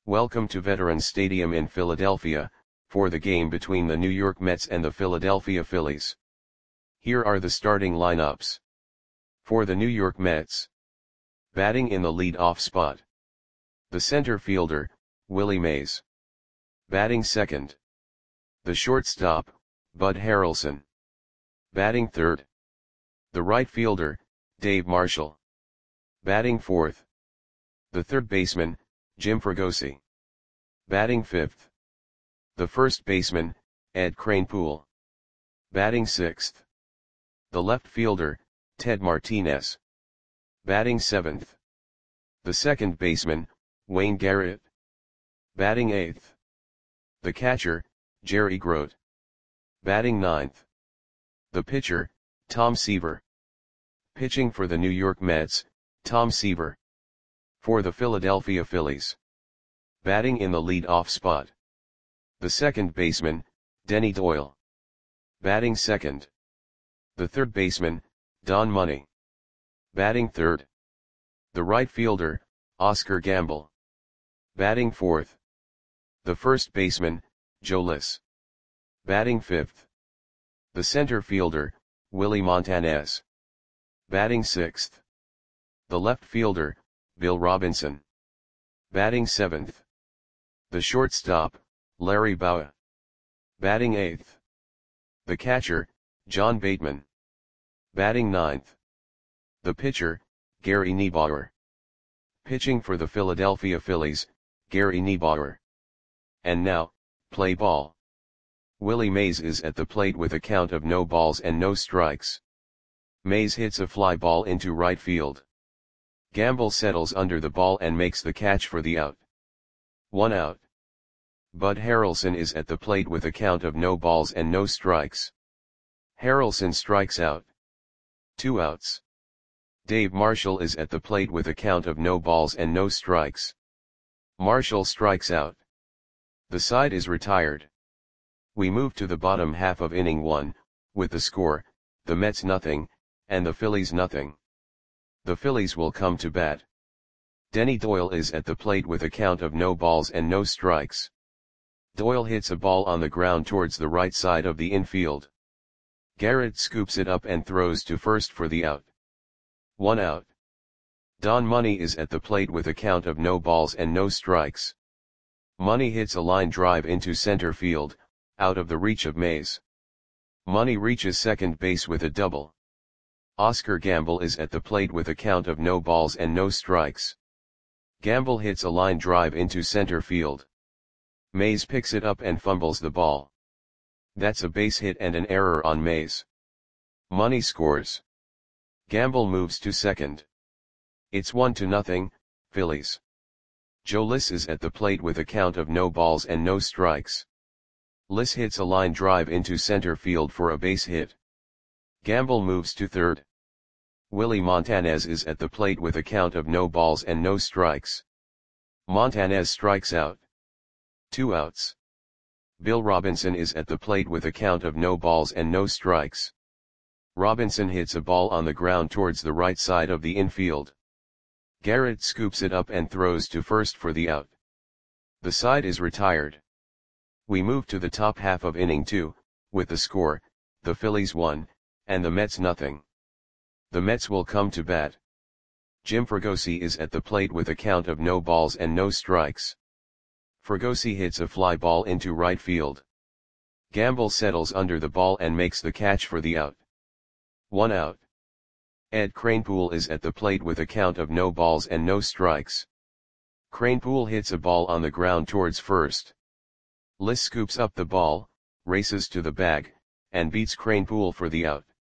Welcome to Veterans Stadium in Philadelphia, for the game between the New York Mets and the Philadelphia Phillies. Here are the starting lineups. For the New York Mets. Batting in the lead-off spot. The center fielder, Willie Mays. Batting second. The shortstop, Bud Harrelson. Batting third. The right fielder, Dave Marshall. Batting fourth. The third baseman, Jim Fregosi. Batting fifth. The first baseman, Ed Kranepool. Batting sixth. The left fielder, Ted Martinez. Batting seventh. The second baseman, Wayne Garrett. Batting eighth. The catcher, Jerry Grote. Batting ninth. The pitcher, Tom Seaver. Pitching for the New York Mets, Tom Seaver. For the Philadelphia Phillies. Batting in the lead-off spot. The second baseman, Denny Doyle. Batting second. The third baseman, Don Money. Batting third. The right fielder, Oscar Gamble. Batting fourth. The first baseman, Joe Liss. Batting fifth. The center fielder, Willie Montanez. Batting sixth. The left fielder, Bill Robinson. Batting seventh. The shortstop, Larry Bowa. Batting eighth. The catcher, John Bateman. Batting ninth. The pitcher, Gary Niebauer. Pitching for the Philadelphia Phillies, Gary Niebauer. And now, play ball. Willie Mays is at the plate with a count of no balls and no strikes. Mays hits a fly ball into right field. Gamble settles under the ball and makes the catch for the out. 1 out. Bud Harrelson is at the plate with a count of no balls and no strikes. Harrelson strikes out. 2 outs. Dave Marshall is at the plate with a count of no balls and no strikes. Marshall strikes out. The side is retired. We move to the bottom half of inning 1, with the score, the Mets nothing, and the Phillies nothing. The Phillies will come to bat. Denny Doyle is at the plate with a count of no balls and no strikes. Doyle hits a ball on the ground towards the right side of the infield. Garrett scoops it up and throws to first for the out. 1 out. Don Money is at the plate with a count of no balls and no strikes. Money hits a line drive into center field, out of the reach of Mays. Money reaches second base with a double. Oscar Gamble is at the plate with a count of no balls and no strikes. Gamble hits a line drive into center field. Mays picks it up and fumbles the ball. That's a base hit and an error on Mays. Money scores. Gamble moves to second. It's 1-0, Phillies. Joe Liss is at the plate with a count of no balls and no strikes. Liss hits a line drive into center field for a base hit. Gamble moves to third. Willie Montanez is at the plate with a count of no balls and no strikes. Montanez strikes out. 2 outs. Bill Robinson is at the plate with a count of no balls and no strikes. Robinson hits a ball on the ground towards the right side of the infield. Garrett scoops it up and throws to first for the out. The side is retired. We move to the top half of inning 2, with the score, the Phillies 1, and the Mets nothing. The Mets will come to bat. Jim Fregosi is at the plate with a count of no balls and no strikes. Fregosi hits a fly ball into right field. Gamble settles under the ball and makes the catch for the out. 1 out. Ed Kranepool is at the plate with a count of no balls and no strikes. Kranepool hits a ball on the ground towards first. Liss scoops up the ball, races to the bag, and beats Kranepool for the out.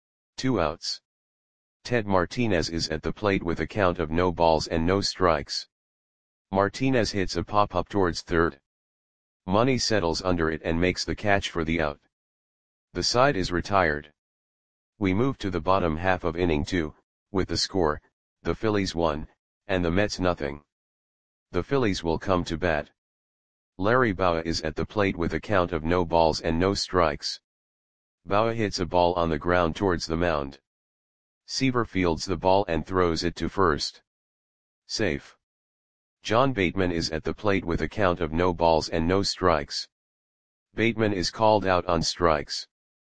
2 outs. Ted Martinez is at the plate with a count of no balls and no strikes. Martinez hits a pop-up towards third. Money settles under it and makes the catch for the out. The side is retired. We move to the bottom half of inning 2, with the score, the Phillies 1, and the Mets nothing. The Phillies will come to bat. Larry Bowa is at the plate with a count of no balls and no strikes. Bowa hits a ball on the ground towards the mound. Seaver fields the ball and throws it to first. Safe. John Bateman is at the plate with a count of no balls and no strikes. Bateman is called out on strikes.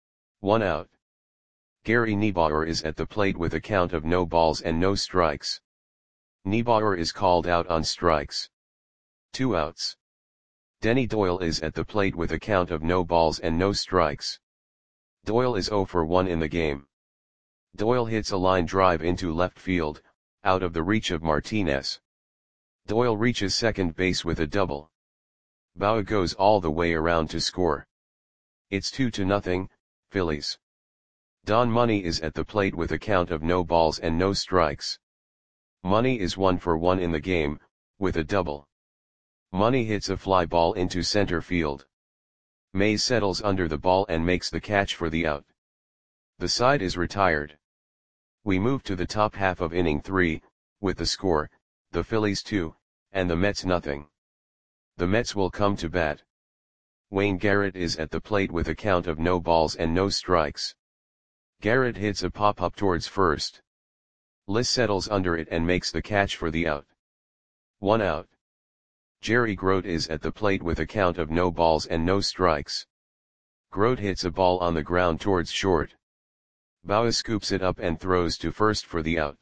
1 out. Gary Niebauer is at the plate with a count of no balls and no strikes. Niebauer is called out on strikes. 2 outs. Denny Doyle is at the plate with a count of no balls and no strikes. Doyle is 0 for 1 in the game. Doyle hits a line drive into left field, out of the reach of Martinez. Doyle reaches second base with a double. Bauer goes all the way around to score. It's 2-0, Phillies. Don Money is at the plate with a count of no balls and no strikes. Money is 1 for 1 in the game, with a double. Money hits a fly ball into center field. Mays settles under the ball and makes the catch for the out. The side is retired. We move to the top half of inning 3, with the score, the Phillies 2, and the Mets nothing. The Mets will come to bat. Wayne Garrett is at the plate with a count of no balls and no strikes. Garrett hits a pop-up towards first. Liss settles under it and makes the catch for the out. 1 out. Jerry Grote is at the plate with a count of no balls and no strikes. Grote hits a ball on the ground towards short. Bauer scoops it up and throws to first for the out.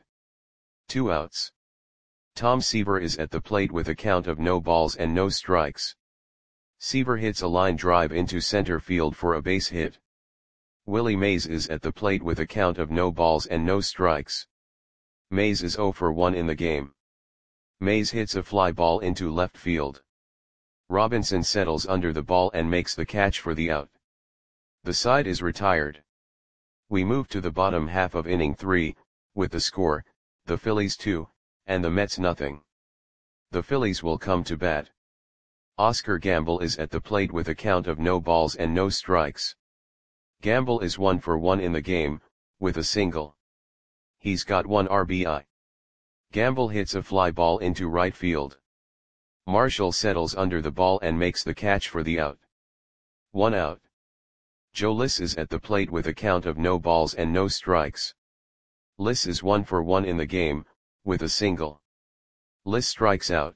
2 outs. Tom Seaver is at the plate with a count of no balls and no strikes. Seaver hits a line drive into center field for a base hit. Willie Mays is at the plate with a count of no balls and no strikes. Mays is 0 for 1 in the game. Mays hits a fly ball into left field. Robinson settles under the ball and makes the catch for the out. The side is retired. We move to the bottom half of inning 3, with the score, the Phillies 2, and the Mets nothing. The Phillies will come to bat. Oscar Gamble is at the plate with a count of no balls and no strikes. Gamble is 1 for 1 in the game, with a single. He's got 1 RBI. Gamble hits a fly ball into right field. Marshall settles under the ball and makes the catch for the out. 1 out. Joe Liss is at the plate with a count of no balls and no strikes. Liss is 1 for 1 in the game, with a single. Liss strikes out.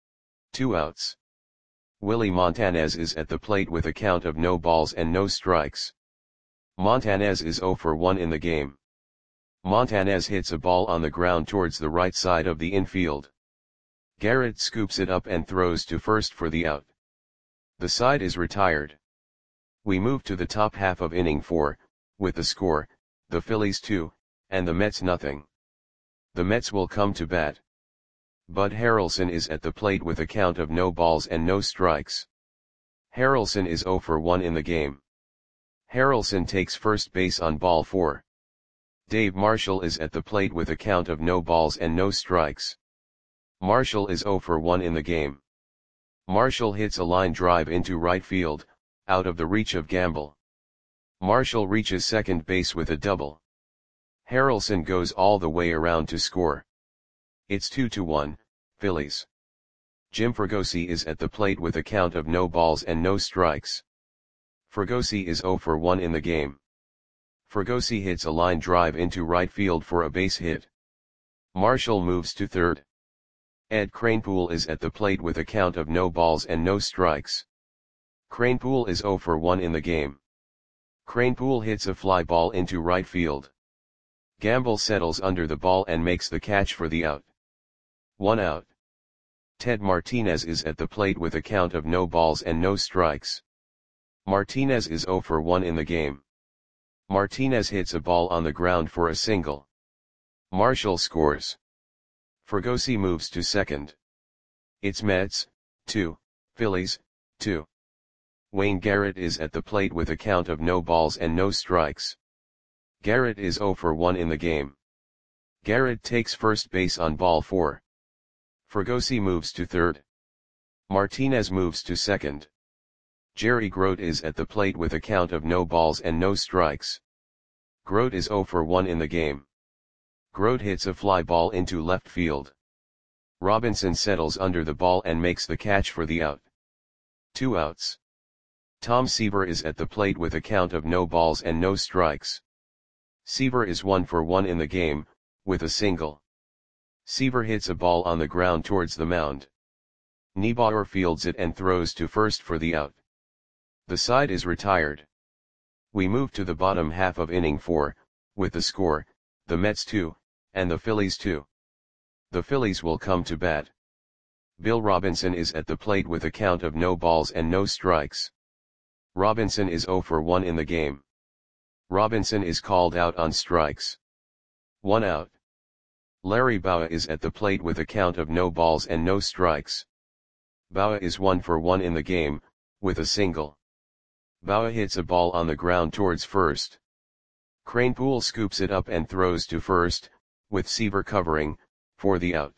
2 outs. Willie Montanez is at the plate with a count of no balls and no strikes. Montanez is 0 for 1 in the game. Montanez hits a ball on the ground towards the right side of the infield. Garrett scoops it up and throws to first for the out. The side is retired. We move to the top half of inning 4, with the score, the Phillies 2, and the Mets nothing. The Mets will come to bat. Bud Harrelson is at the plate with a count of no balls and no strikes. Harrelson is 0 for 1 in the game. Harrelson takes first base on ball 4. Dave Marshall is at the plate with a count of no balls and no strikes. Marshall is 0 for 1 in the game. Marshall hits a line drive into right field, out of the reach of Gamble. Marshall reaches second base with a double. Harrelson goes all the way around to score. It's 2-1, Phillies. Jim Fregosi is at the plate with a count of no balls and no strikes. Fregosi is 0 for 1 in the game. Fregosi hits a line drive into right field for a base hit. Marshall moves to third. Ed Kranepool is at the plate with a count of no balls and no strikes. Kranepool is 0 for 1 in the game. Kranepool hits a fly ball into right field. Gamble settles under the ball and makes the catch for the out. 1 out. Ted Martinez is at the plate with a count of no balls and no strikes. Martinez is 0 for 1 in the game. Martinez hits a ball on the ground for a single. Marshall scores. Fregosi moves to second. It's Mets, 2, Phillies, 2. Wayne Garrett is at the plate with a count of no balls and no strikes. Garrett is 0 for 1 in the game. Garrett takes first base on ball 4. Fregosi moves to third. Martinez moves to second. Jerry Grote is at the plate with a count of no balls and no strikes. Grote is 0 for 1 in the game. Grote hits a fly ball into left field. Robinson settles under the ball and makes the catch for the out. 2 outs. Tom Seaver is at the plate with a count of no balls and no strikes. Seaver is 1 for 1 in the game, with a single. Seaver hits a ball on the ground towards the mound. Niebuhr fields it and throws to first for the out. The side is retired. We move to the bottom half of inning 4, with the score, the Mets 2, and the Phillies 2. The Phillies will come to bat. Bill Robinson is at the plate with a count of no balls and no strikes. Robinson is 0 for 1 in the game. Robinson is called out on strikes. 1 out. Larry Bowa is at the plate with a count of no balls and no strikes. Bowa is 1 for 1 in the game, with a single. Bowa hits a ball on the ground towards first. Kranepool scoops it up and throws to first, with Seaver covering, for the out.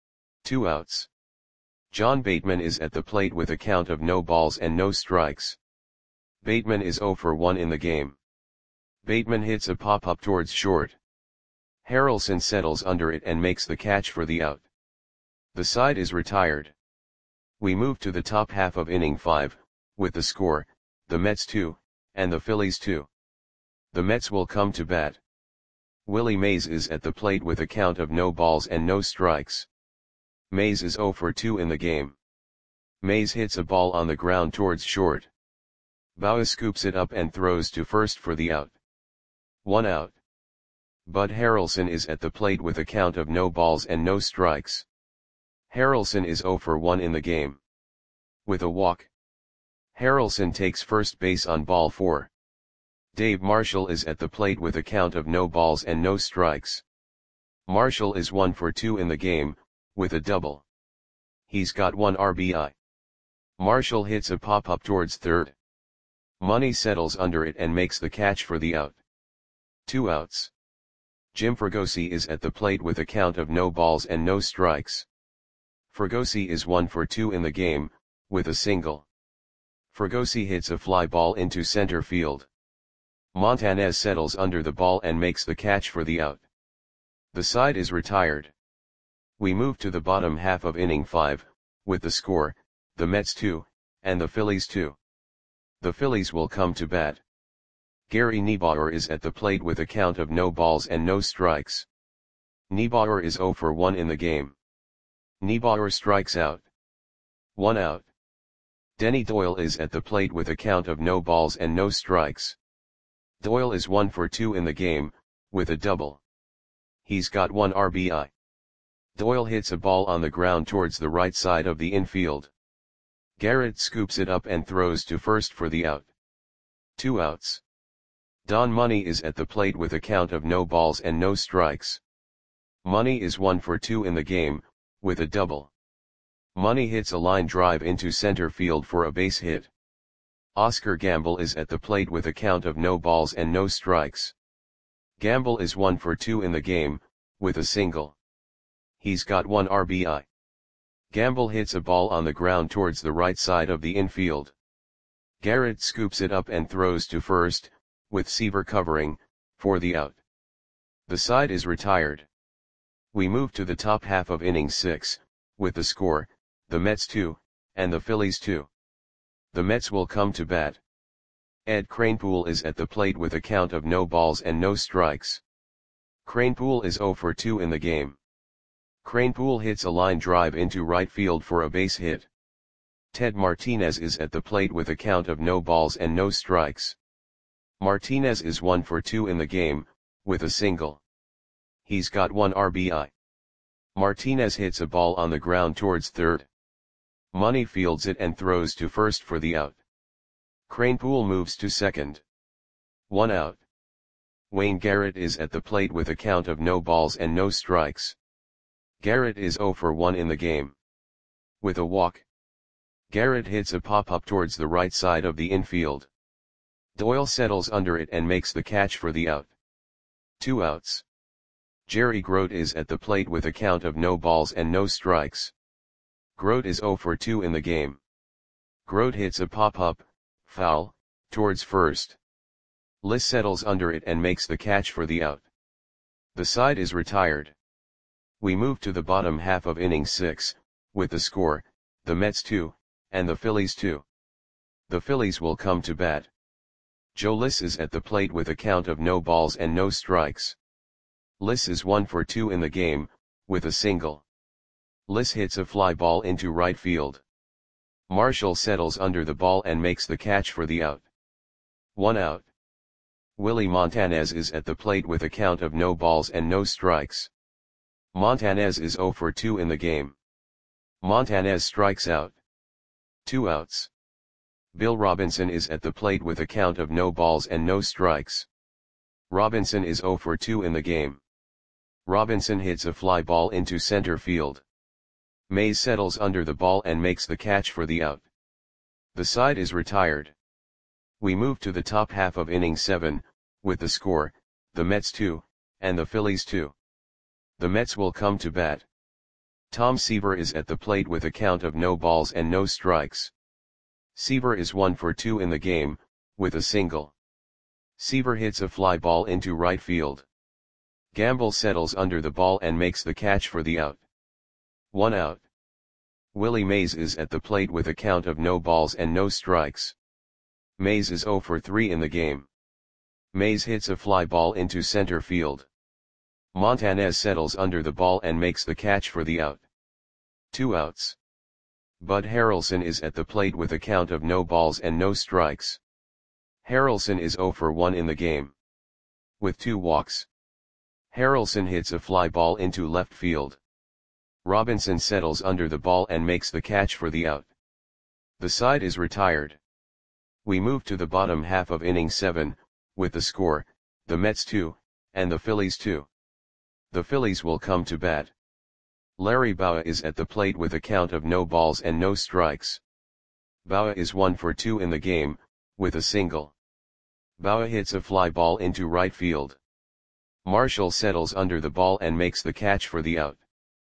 2 outs. John Bateman is at the plate with a count of no balls and no strikes. Bateman is 0 for 1 in the game. Bateman hits a pop-up towards short. Harrelson settles under it and makes the catch for the out. The side is retired. We move to the top half of inning 5, with the score, the Mets 2, and the Phillies 2. The Mets will come to bat. Willie Mays is at the plate with a count of no balls and no strikes. Mays is 0 for 2 in the game. Mays hits a ball on the ground towards short. Bowa scoops it up and throws to first for the out. 1 out. Bud Harrelson is at the plate with a count of no balls and no strikes. Harrelson is 0 for 1 in the game. With a walk. Harrelson takes first base on ball 4. Dave Marshall is at the plate with a count of no balls and no strikes. Marshall is 1 for 2 in the game, with a double. He's got 1 RBI. Marshall hits a pop-up towards third. Money settles under it and makes the catch for the out. 2 outs. Jim Fregosi is at the plate with a count of no balls and no strikes. Fregosi is 1 for 2 in the game, with a single. Fregosi hits a fly ball into center field. Montanez settles under the ball and makes the catch for the out. The side is retired. We move to the bottom half of inning 5, with the score, the Mets 2, and the Phillies 2. The Phillies will come to bat. Gary Niebuhr is at the plate with a count of no balls and no strikes. Niebuhr is 0 for 1 in the game. Niebuhr strikes out. 1 out. Denny Doyle is at the plate with a count of no balls and no strikes. Doyle is 1 for 2 in the game, with a double. He's got 1 RBI. Doyle hits a ball on the ground towards the right side of the infield. Garrett scoops it up and throws to first for the out. 2 outs. Don Money is at the plate with a count of no balls and no strikes. Money is 1 for 2 in the game, with a double. Money hits a line drive into center field for a base hit. Oscar Gamble is at the plate with a count of no balls and no strikes. Gamble is 1 for 2 in the game, with a single. He's got 1 RBI. Gamble hits a ball on the ground towards the right side of the infield. Garrett scoops it up and throws to first, with Seaver covering, for the out. The side is retired. We move to the top half of inning 6, with the score, the Mets 2, and the Phillies 2. The Mets will come to bat. Ed Kranepool is at the plate with a count of no balls and no strikes. Kranepool is 0 for 2 in the game. Kranepool hits a line drive into right field for a base hit. Ted Martinez is at the plate with a count of no balls and no strikes. Martinez is 1 for 2 in the game, with a single. He's got 1 RBI. Martinez hits a ball on the ground towards third. Money fields it and throws to first for the out. Kranepool moves to second. 1 out. Wayne Garrett is at the plate with a count of no balls and no strikes. Garrett is 0 for 1 in the game. With a walk. Garrett hits a pop-up towards the right side of the infield. Doyle settles under it and makes the catch for the out. 2 outs. Jerry Grote is at the plate with a count of no balls and no strikes. Grote is 0 for 2 in the game. Grote hits a pop-up, foul, towards first. Liss settles under it and makes the catch for the out. The side is retired. We move to the bottom half of inning 6, with the score, the Mets 2, and the Phillies 2. The Phillies will come to bat. Joe Liss is at the plate with a count of no balls and no strikes. Liss is 1 for 2 in the game, with a single. Liss hits a fly ball into right field. Marshall settles under the ball and makes the catch for the out. 1 out. Willie Montanez is at the plate with a count of no balls and no strikes. Montanez is 0 for 2 in the game. Montanez strikes out. 2 outs. Bill Robinson is at the plate with a count of no balls and no strikes. Robinson is 0 for 2 in the game. Robinson hits a fly ball into center field. Mays settles under the ball and makes the catch for the out. The side is retired. We move to the top half of inning 7, with the score, the Mets 2, and the Phillies 2. The Mets will come to bat. Tom Seaver is at the plate with a count of no balls and no strikes. Seaver is 1 for 2 in the game, with a single. Seaver hits a fly ball into right field. Gamble settles under the ball and makes the catch for the out. 1 out. Willie Mays is at the plate with a count of no balls and no strikes. Mays is 0 for 3 in the game. Mays hits a fly ball into center field. Montanez settles under the ball and makes the catch for the out. 2 outs. Bud Harrelson is at the plate with a count of no balls and no strikes. Harrelson is 0 for 1 in the game. With 2 walks. Harrelson hits a fly ball into left field. Robinson settles under the ball and makes the catch for the out. The side is retired. We move to the bottom half of inning 7, with the score, the Mets 2, and the Phillies 2. The Phillies will come to bat. Larry Bowa is at the plate with a count of no balls and no strikes. Bowa is 1 for 2 in the game, with a single. Bowa hits a fly ball into right field. Marshall settles under the ball and makes the catch for the out.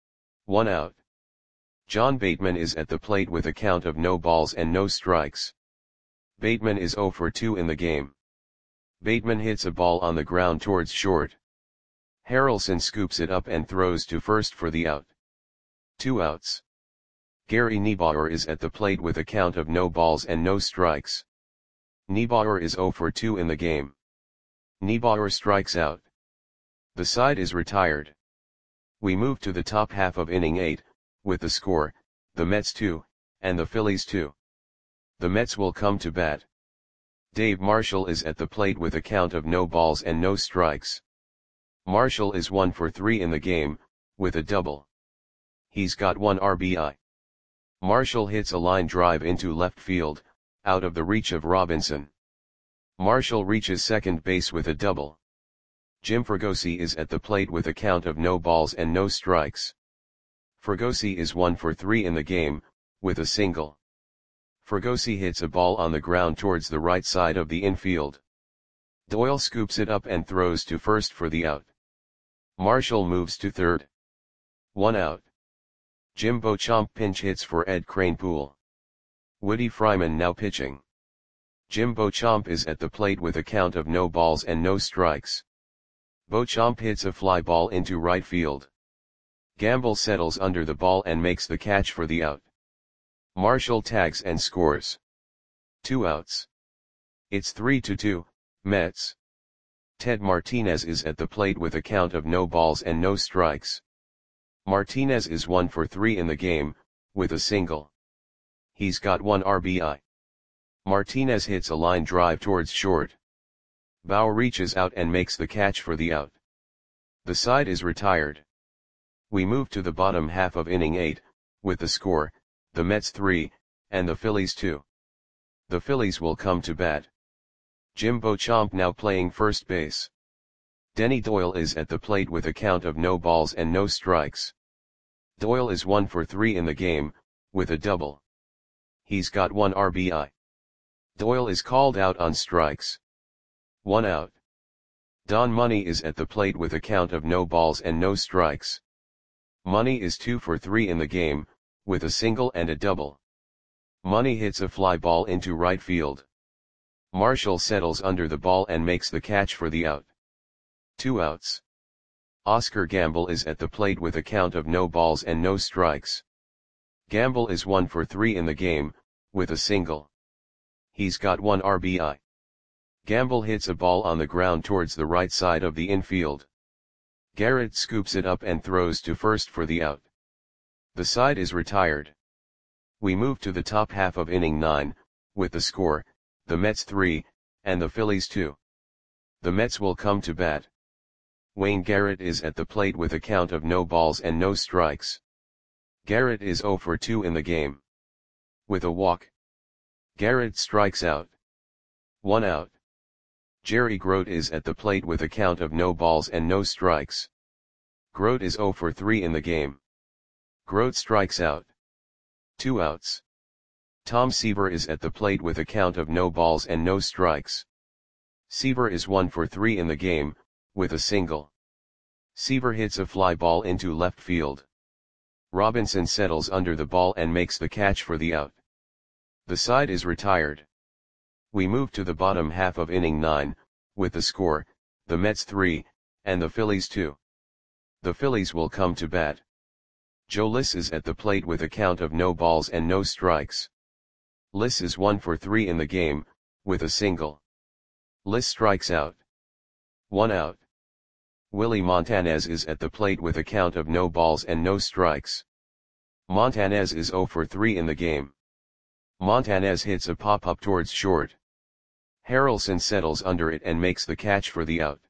1 out. John Bateman is at the plate with a count of no balls and no strikes. Bateman is 0 for 2 in the game. Bateman hits a ball on the ground towards short. Harrelson scoops it up and throws to first for the out. 2 outs. Gary Niebauer is at the plate with a count of no balls and no strikes. Niebauer is 0 for 2 in the game. Niebauer strikes out. The side is retired. We move to the top half of inning 8, with the score, the Mets 2, and the Phillies 2. The Mets will come to bat. Dave Marshall is at the plate with a count of no balls and no strikes. Marshall is 1 for 3 in the game, with a double. He's got 1 RBI. Marshall hits a line drive into left field, out of the reach of Robinson. Marshall reaches second base with a double. Jim Fregosi is at the plate with a count of no balls and no strikes. Fregosi is 1 for 3 in the game, with a single. Fregosi hits a ball on the ground towards the right side of the infield. Doyle scoops it up and throws to first for the out. Marshall moves to third. 1 out. Jim Beauchamp pinch hits for Ed Kranepool. Woody Fryman now pitching. Jim Beauchamp is at the plate with a count of no balls and no strikes. Beauchamp hits a fly ball into right field. Gamble settles under the ball and makes the catch for the out. Marshall tags and scores. 2 outs. It's 3-2, Mets. Ted Martinez is at the plate with a count of no balls and no strikes. Martinez is 1 for 3 in the game, with a single. He's got 1 RBI. Martinez hits a line drive towards short. Bow reaches out and makes the catch for the out. The side is retired. We move to the bottom half of inning 8, with the score, the Mets 3, and the Phillies 2. The Phillies will come to bat. Jim Beauchamp now playing first base. Denny Doyle is at the plate with a count of no balls and no strikes. Doyle is 1 for 3 in the game, with a double. He's got 1 RBI. Doyle is called out on strikes. 1 out. Don Money is at the plate with a count of no balls and no strikes. Money is 2 for 3 in the game, with a single and a double. Money hits a fly ball into right field. Marshall settles under the ball and makes the catch for the out. 2 outs. Oscar Gamble is at the plate with a count of no balls and no strikes. Gamble is 1 for 3 in the game, with a single. He's got 1 RBI. Gamble hits a ball on the ground towards the right side of the infield. Garrett scoops it up and throws to first for the out. The side is retired. We move to the top half of inning 9, with the score, the Mets 3, and the Phillies 2. The Mets will come to bat. Wayne Garrett is at the plate with a count of no balls and no strikes. Garrett is 0 for 2 in the game. With a walk, Garrett strikes out. 1 out. Jerry Grote is at the plate with a count of no balls and no strikes. Grote is 0 for 3 in the game. Grote strikes out. 2 outs. Tom Seaver is at the plate with a count of no balls and no strikes. Seaver is 1 for 3 in the game, with a single. Seaver hits a fly ball into left field. Robinson settles under the ball and makes the catch for the out. The side is retired. We move to the bottom half of inning 9, with the score, the Mets 3, and the Phillies 2. The Phillies will come to bat. Joe Liss is at the plate with a count of no balls and no strikes. Liss is 1 for 3 in the game, with a single. Liss strikes out. 1 out. Willie Montanez is at the plate with a count of no balls and no strikes. Montanez is 0 for 3 in the game. Montanez hits a pop-up towards short. Harrelson settles under it and makes the catch for the out.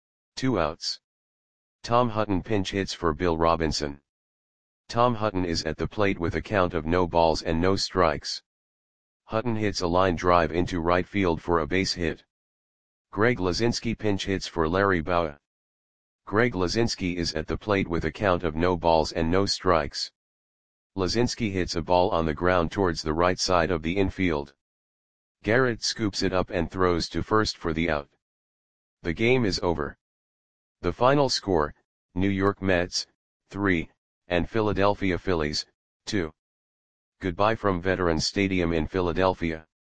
2 outs. Tom Hutton pinch hits for Bill Robinson. Tom Hutton is at the plate with a count of no balls and no strikes. Hutton hits a line drive into right field for a base hit. Greg Lazinski pinch hits for Larry Bowa. Greg Lazinski is at the plate with a count of no balls and no strikes. Lazinski hits a ball on the ground towards the right side of the infield. Garrett scoops it up and throws to first for the out. The game is over. The final score, New York Mets, 3, and Philadelphia Phillies, 2. Goodbye from Veterans Stadium in Philadelphia.